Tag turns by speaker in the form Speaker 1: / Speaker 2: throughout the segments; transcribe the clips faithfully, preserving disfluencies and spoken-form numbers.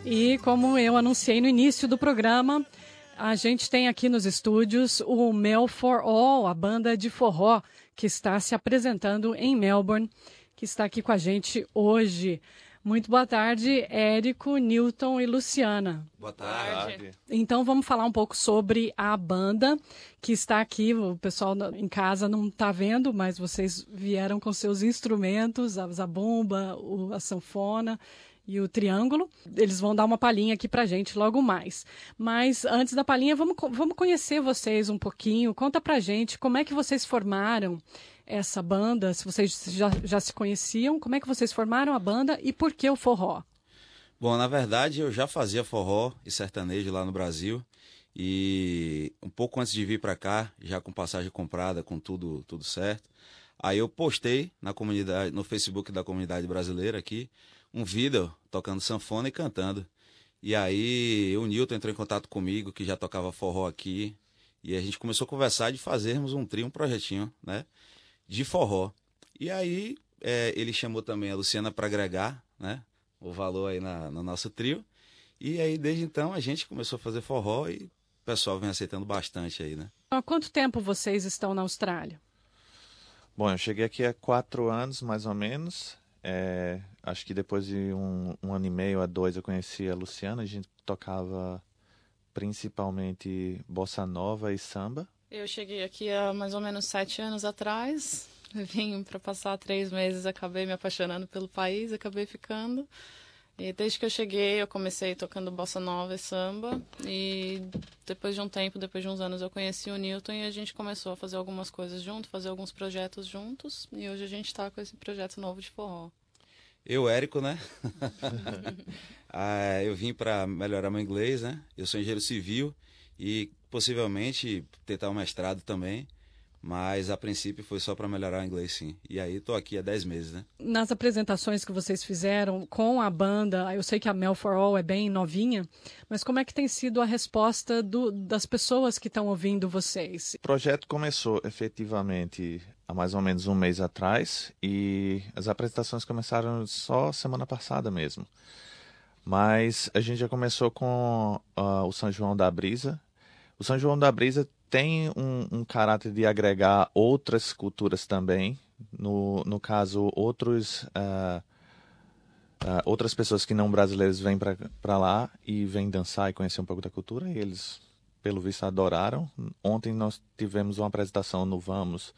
Speaker 1: E como eu anunciei no início do programa, a gente tem aqui nos estúdios o Mel for All, a banda de forró que está se apresentando em Melbourne, que está aqui com a gente hoje. Muito boa tarde, Érico, Newton e Luciana.
Speaker 2: Boa tarde.
Speaker 1: Então vamos falar um pouco sobre a banda que está aqui. O pessoal em casa não está vendo, mas vocês vieram com seus instrumentos, a zabumba, o- a sanfona e o triângulo. Eles vão dar uma palhinha aqui pra gente logo mais. Mas antes da palhinha, vamos, co- vamos conhecer vocês um pouquinho. Conta pra gente como é que vocês formaram essa banda, se vocês já, já se conheciam, como é que vocês formaram a banda e por que o forró?
Speaker 2: Bom, na verdade eu já fazia forró e sertanejo lá no Brasil e um pouco antes de vir para cá, já com passagem comprada, com tudo tudo certo, aí eu postei na comunidade, no Facebook da comunidade brasileira aqui, um vídeo tocando sanfona e cantando. E aí o Newton entrou em contato comigo, que já tocava forró aqui, e a gente começou a conversar de fazermos um trio, um projetinho, né, de forró. E aí é, ele chamou também a Luciana para agregar, né, o valor aí na, no nosso trio. E aí desde então a gente começou a fazer forró e o pessoal vem aceitando bastante aí, né.
Speaker 1: Há quanto tempo vocês estão na Austrália?
Speaker 3: Bom, eu cheguei aqui há quatro anos, mais ou menos. É, acho que depois de um, um ano e meio a dois eu conheci a Luciana. A gente tocava principalmente bossa nova e samba.
Speaker 4: Eu cheguei aqui há mais ou menos sete anos atrás. Eu vim para passar três meses, acabei me apaixonando pelo país, acabei ficando. E desde que eu cheguei, eu comecei tocando bossa nova e samba. E depois de um tempo, depois de uns anos, eu conheci o Newton e a gente começou a fazer algumas coisas juntos, fazer alguns projetos juntos. E hoje a gente está com esse projeto novo de forró.
Speaker 2: Eu, Érico, né? Ah, eu vim para melhorar meu inglês, né? Eu sou engenheiro civil e possivelmente tentar um mestrado também, mas a princípio foi só para melhorar o inglês, sim. E aí tô aqui há dez meses, né?
Speaker 1: Nas apresentações que vocês fizeram com a banda, eu sei que a Mel for All é bem novinha, mas como é que tem sido a resposta do- das pessoas que estão ouvindo vocês?
Speaker 3: O projeto começou efetivamente há mais ou menos um mês atrás e as apresentações começaram só semana passada mesmo. Mas a gente já começou com ah, o São João da Brisa. O São João da Brisa tem um, um caráter de agregar outras culturas também. No, no caso, outros, ah, ah, outras pessoas que não brasileiras vêm para lá e vêm dançar e conhecer um pouco da cultura. E eles, pelo visto, adoraram. Ontem nós tivemos uma apresentação no Vamos,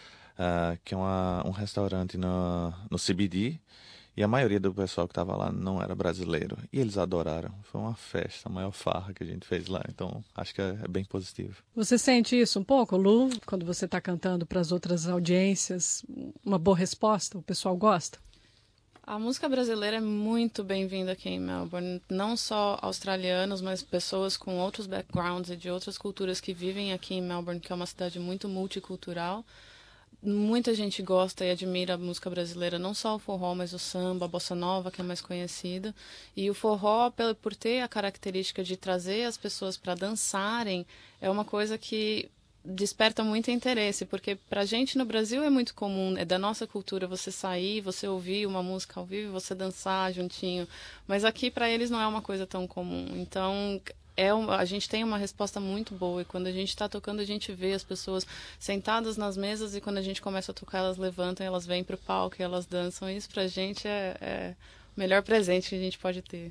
Speaker 3: ah, que é uma, um restaurante no, no C B D. E a maioria do pessoal que estava lá não era brasileiro. E eles adoraram. Foi uma festa, a maior farra que a gente fez lá. Então, acho que é, é bem positivo.
Speaker 1: Você sente isso um pouco, Lu, quando você está cantando para as outras audiências? Uma boa resposta? O pessoal gosta?
Speaker 4: A música brasileira é muito bem-vinda aqui em Melbourne. Não só australianos, mas pessoas com outros backgrounds e de outras culturas que vivem aqui em Melbourne, que é uma cidade muito multicultural. Muita gente gosta e admira a música brasileira, não só o forró, mas o samba, a bossa nova, que é mais conhecida. E o forró, pelo- por ter a característica de trazer as pessoas para dançarem, é uma coisa que desperta muito interesse, porque pra gente no Brasil é muito comum, é da nossa cultura você sair, você ouvir uma música ao vivo, e você dançar juntinho, mas aqui pra eles não é uma coisa tão comum. Então, é um, a gente tem uma resposta muito boa e quando a gente está tocando a gente vê as pessoas sentadas nas mesas e quando a gente começa a tocar elas levantam, elas vêm pro palco e elas dançam. Isso pra gente é, é o melhor presente que a gente pode ter.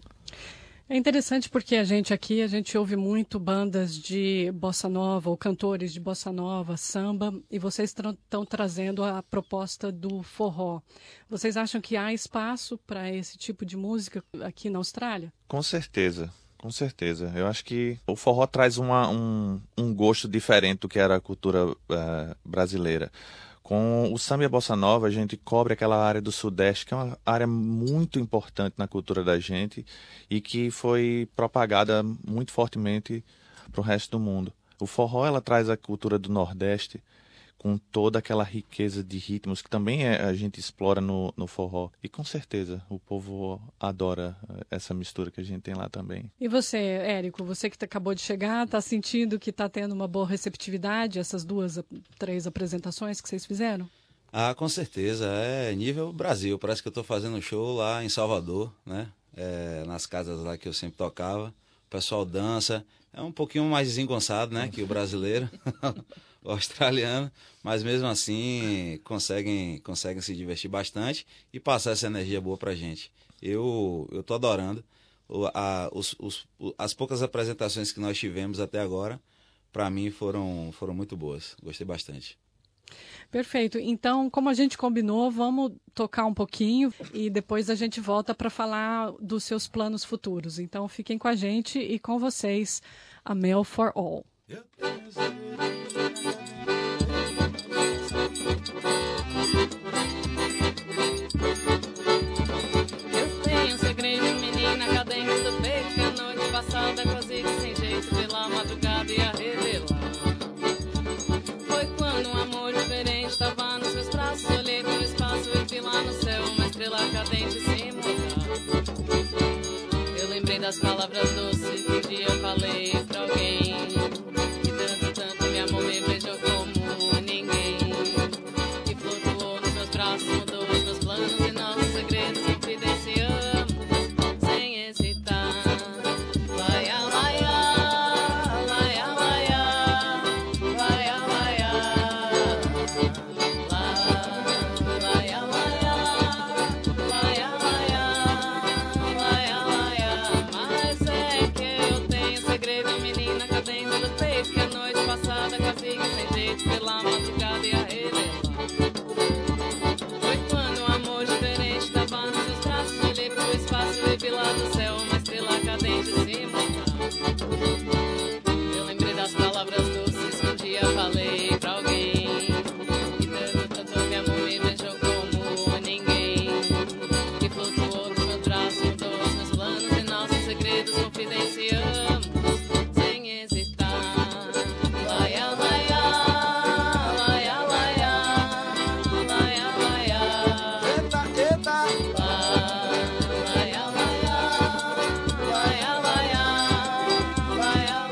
Speaker 1: É interessante porque a gente aqui, a gente ouve muito bandas de bossa nova ou cantores de bossa nova, samba, e vocês estão trazendo a proposta do forró. Vocês acham que há espaço para esse tipo de música aqui na Austrália?
Speaker 3: Com certeza, com certeza. Eu acho que o forró traz uma, um, um gosto diferente do que era a cultura eh, brasileira. Com o samba e a bossa nova, a gente cobre aquela área do Sudeste, que é uma área muito importante na cultura da gente e que foi propagada muito fortemente para o resto do mundo. O forró, ela traz a cultura do Nordeste com toda aquela riqueza de ritmos que também é, a gente explora no, no forró. E com certeza o povo adora essa mistura que a gente tem lá também.
Speaker 1: E você, Érico, você que acabou de chegar, está sentindo que está tendo uma boa receptividade essas duas, três apresentações que vocês fizeram?
Speaker 2: Ah, com certeza. É nível Brasil. Parece que eu estou fazendo um show lá em Salvador, né? é, nas casas lá que eu sempre tocava. O pessoal dança, é um pouquinho mais desengonçado, né, que o brasileiro, o australiano, mas mesmo assim conseguem, conseguem se divertir bastante e passar essa energia boa pra gente. Eu, eu tô adorando. O, a, os, os, as poucas apresentações que nós tivemos até agora, para mim, foram, foram muito boas. Gostei bastante.
Speaker 1: Perfeito. Então, como a gente combinou, vamos tocar um pouquinho e depois a gente volta para falar dos seus planos futuros. Então, fiquem com a gente e com vocês, a Mel for All.
Speaker 2: Yeah.
Speaker 4: Eu tenho um segredo, menina, cá dentro do peito, que a noite passada quase que sem jeito, pela madrugada ia revelar. Foi quando um amor diferente estava nos meus braços, olhei pro espaço e vi lá no céu uma estrela cadente se mudar. Eu lembrei das palavras doces que um dia eu falei pra alguém, que tanto, tanto me amou, me beijou como ninguém, que flutuou nos meus braços, mudou os meus planos e nossos segredos confidenciamos sem hesitar. Laia, laia, laia, laia, laia, laia, laia, laia, laia, laia, laia. Mas é que eu tenho segredo, menina, cá dentro do peito, que a noite passada quase que sem jeito, pela madrugada ia revelar. Foi quando um amor diferente estava nos seus braços, olhei pro espaço e vi lá do céu uma estrela cadente se mudar. Eu lembrei das palavras doces que um dia falei pra alguém, que tanto, tanto me amou, me beijou como ninguém, que flutuou nos meus braços, mudou os meus planos e nossos segredos confidenciamos sem hesitar. Laia, laia, laia, laia, laia, laia.
Speaker 2: Eita, eita!
Speaker 4: Laia, laia, laia, laia, laia,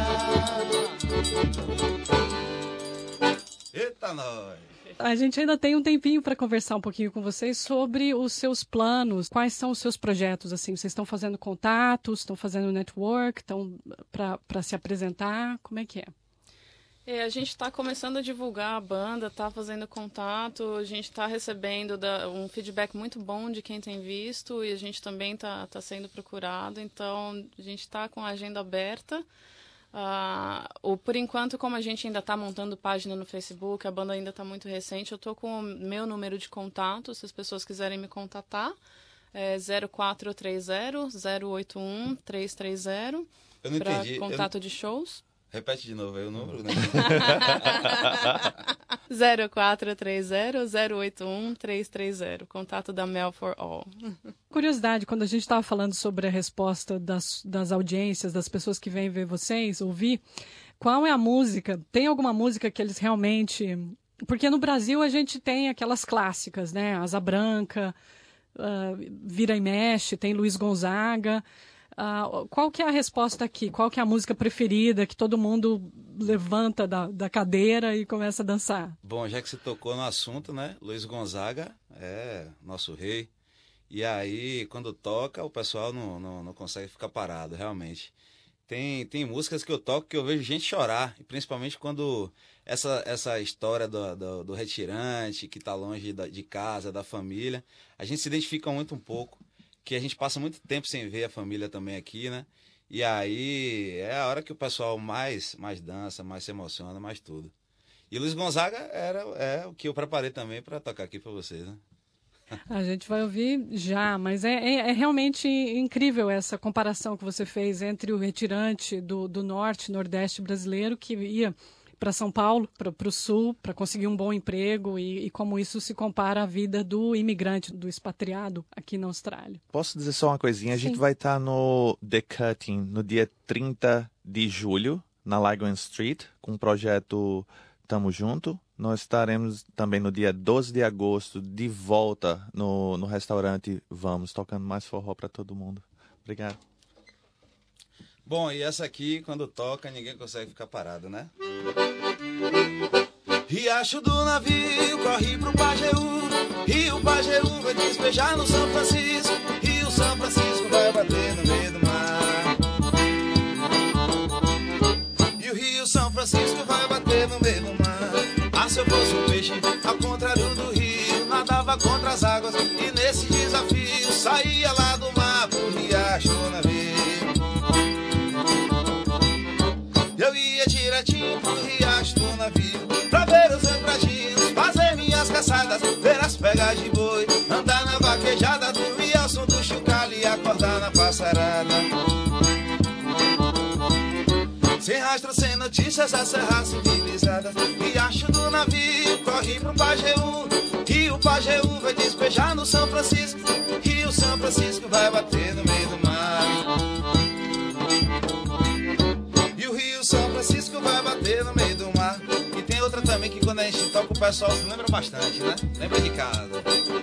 Speaker 4: laia.
Speaker 2: Eita, nós!
Speaker 1: A gente ainda tem um tempinho para conversar um pouquinho com vocês sobre os seus planos. Quais são os seus projetos? Assim, vocês estão fazendo contatos, estão fazendo network, estão para se apresentar? Como é que é?
Speaker 4: É, a gente está começando a divulgar a banda, está fazendo contato, a gente está recebendo da, um feedback muito bom de quem tem visto e a gente também está tá sendo procurado, então a gente está com a agenda aberta. Uh, o, por enquanto, como a gente ainda está montando página no Facebook, a banda ainda está muito recente, eu estou com o meu número de contato, se as pessoas quiserem me contatar, é zero quatro três zero, zero oito um, três três zero,
Speaker 2: Eu não
Speaker 4: para
Speaker 2: entendi.
Speaker 4: contato
Speaker 2: Eu...
Speaker 4: de shows.
Speaker 2: Repete de novo aí o número, né?
Speaker 4: zero quatro três zero, zero oito um, três três zero, contato da Mel for All.
Speaker 1: Curiosidade, quando a gente estava falando sobre a resposta das, das audiências, das pessoas que vêm ver vocês, ouvir, qual é a música? Tem alguma música que eles realmente... Porque no Brasil a gente tem aquelas clássicas, né? Asa Branca, uh, Vira e Mexe, tem Luiz Gonzaga... Uh, qual que é a resposta aqui? Qual que é a música preferida que todo mundo levanta da, da cadeira e começa a dançar?
Speaker 2: Bom, já que você tocou no assunto, né? Luiz Gonzaga é nosso rei. E aí, quando toca, o pessoal não, não, não consegue ficar parado, realmente. Tem, tem músicas que eu toco que eu vejo gente chorar, e principalmente quando essa, essa história do, do, do retirante, que está longe da, de casa, da família, a gente se identifica muito um pouco. Que a gente passa muito tempo sem ver a família também aqui, né? E aí é a hora que o pessoal mais, mais dança, mais se emociona, mais tudo. E Luiz Gonzaga era, é o que eu preparei também para tocar aqui para vocês, né?
Speaker 1: A gente vai ouvir já, mas é, é, é realmente incrível essa comparação que você fez entre o retirante do, do norte, nordeste brasileiro, que ia para São Paulo, para o sul, para conseguir um bom emprego e, e como isso se compara à vida do imigrante, do expatriado aqui na Austrália.
Speaker 3: Posso dizer só uma coisinha? A
Speaker 1: Sim.
Speaker 3: gente vai estar no The Cutting no dia trinta de julho, na Lygon Street, com o projeto Tamo Junto. Nós estaremos também no dia doze de agosto, de volta no, no restaurante Vamos, tocando mais forró para todo mundo. Obrigado.
Speaker 2: Bom, e essa aqui, quando toca, ninguém consegue ficar parado, né? Riacho do navio corre pro Pajeú, Rio Pajeú vai despejar no São Francisco, Rio
Speaker 5: Rio São Francisco vai bater no meio do mar. E o Rio São Francisco vai bater no meio do mar. Ah, se eu fosse um peixe, ao contrário do rio, nadava contra as águas e nesse desafio saía lá do mar pro riacho do navio. Eu ia direitinho pro riacho do navio pra ver os lembradinhos, fazer minhas caçadas, ver as pegas de boi, andar na vaquejada, dormir ao som do chocalho e acordar na passarada. Sem rastro, sem notícias, a serra civilizada. Riacho do navio, corre pro Pajeú. Rio Pajeú vai despejar no São Francisco. Rio São Francisco vai bater no meio do mar. E o Rio São Francisco vai bater no meio do mar. E tem outra também que quando a gente toca o pessoal se lembra bastante, né? Lembra de casa.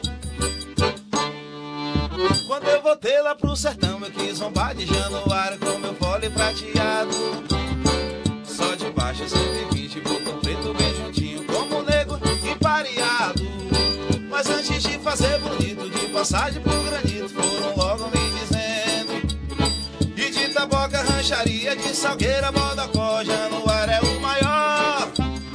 Speaker 5: Quando eu voltei lá pro sertão, eu quis zombar de Januário com meu fole prateado. Só de baixo cento e vinte, botão preto bem juntinho, como negro e pareado. Mas antes de fazer bonito, de passagem pro granito, foram logo me dizendo. E de Taboca, rancharia, de Salgueira, Bodocó, Januário é o maior.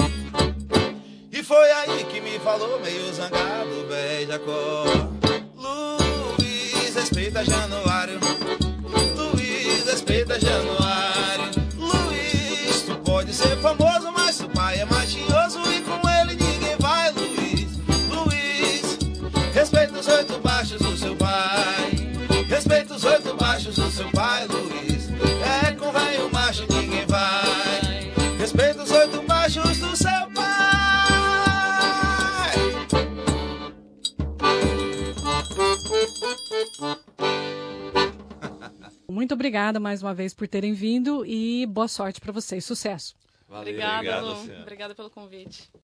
Speaker 5: E foi aí que me falou, meio zangado, beija-cor: Luiz, respeita Januário. Luiz, respeita Januário. Luiz, tu pode ser famoso, mas o pai é machinhoso e com ele ninguém vai, Luiz. Luiz, respeita os oito baixos do seu pai. Respeita os oito baixos do seu pai, Luiz. É com velho macho ninguém vai. Respeita os oito baixos do seu pai.
Speaker 1: Muito obrigada mais uma vez por terem vindo e boa sorte para vocês. Sucesso.
Speaker 2: Valeu.
Speaker 4: Obrigada,
Speaker 3: Obrigado,
Speaker 4: Lu.
Speaker 3: senhora.
Speaker 4: Obrigada pelo convite.